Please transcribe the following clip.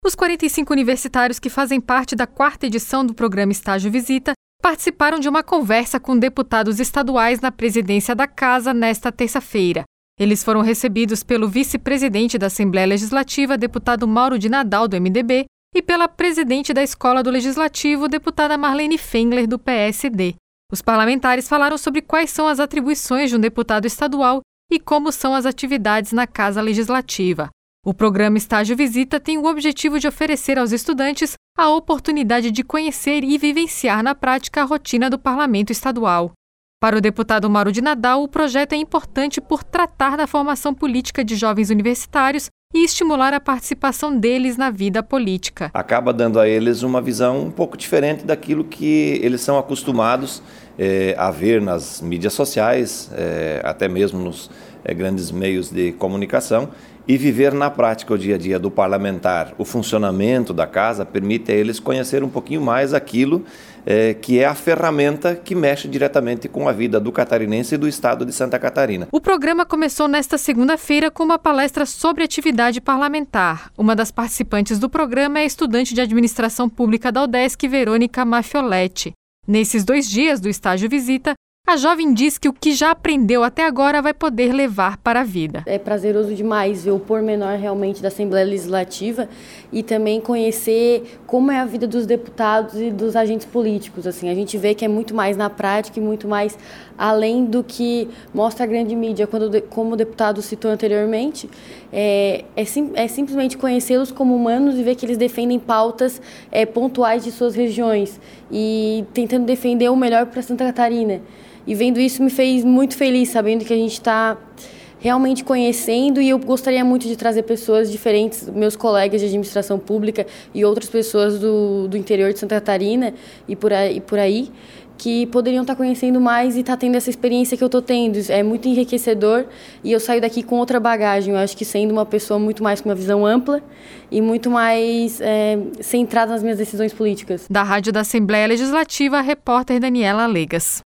Os 45 universitários que fazem parte da 4ª edição do programa Estágio Visita participaram de uma conversa com deputados estaduais na presidência da Casa nesta terça-feira. Eles foram recebidos pelo vice-presidente da Assembleia Legislativa, deputado Mauro de Nadal, do MDB, e pela presidente da Escola do Legislativo, deputada Marlene Fengler, do PSD. Os parlamentares falaram sobre quais são as atribuições de um deputado estadual e como são as atividades na Casa Legislativa. O programa Estágio Visita tem o objetivo de oferecer aos estudantes a oportunidade de conhecer e vivenciar na prática a rotina do Parlamento Estadual. Para o deputado Mauro de Nadal, o projeto é importante por tratar da formação política de jovens universitários e estimular a participação deles na vida política. Acaba dando a eles uma visão um pouco diferente daquilo que eles são acostumados a ver nas mídias sociais, até mesmo nos grandes meios de comunicação, e viver na prática o dia a dia do parlamentar. O funcionamento da casa permite a eles conhecer um pouquinho mais aquilo que é a ferramenta que mexe diretamente com a vida do catarinense e do estado de Santa Catarina. O programa começou nesta segunda-feira com uma palestra sobre atividade parlamentar. Uma das participantes do programa é a estudante de administração pública da UDESC, Verônica Mafioletti. Nesses 2 dias do Estágio Visita, a jovem diz que o que já aprendeu até agora vai poder levar para a vida. É prazeroso demais ver o pormenor realmente da Assembleia Legislativa e também conhecer como é a vida dos deputados e dos agentes políticos. Assim, a gente vê que é muito mais na prática e muito mais além do que mostra a grande mídia, como o deputado citou anteriormente. É simplesmente conhecê-los como humanos e ver que eles defendem pautas pontuais de suas regiões e tentando defender o melhor para Santa Catarina. E vendo isso me fez muito feliz, sabendo que a gente está realmente conhecendo, e eu gostaria muito de trazer pessoas diferentes, meus colegas de administração pública e outras pessoas do interior de Santa Catarina e por aí, que poderiam estar conhecendo mais e estar tendo essa experiência que eu estou tendo. É muito enriquecedor e eu saio daqui com outra bagagem. Eu acho que sendo uma pessoa muito mais com uma visão ampla e muito mais centrada nas minhas decisões políticas. Da Rádio da Assembleia Legislativa, a repórter Daniela Legas.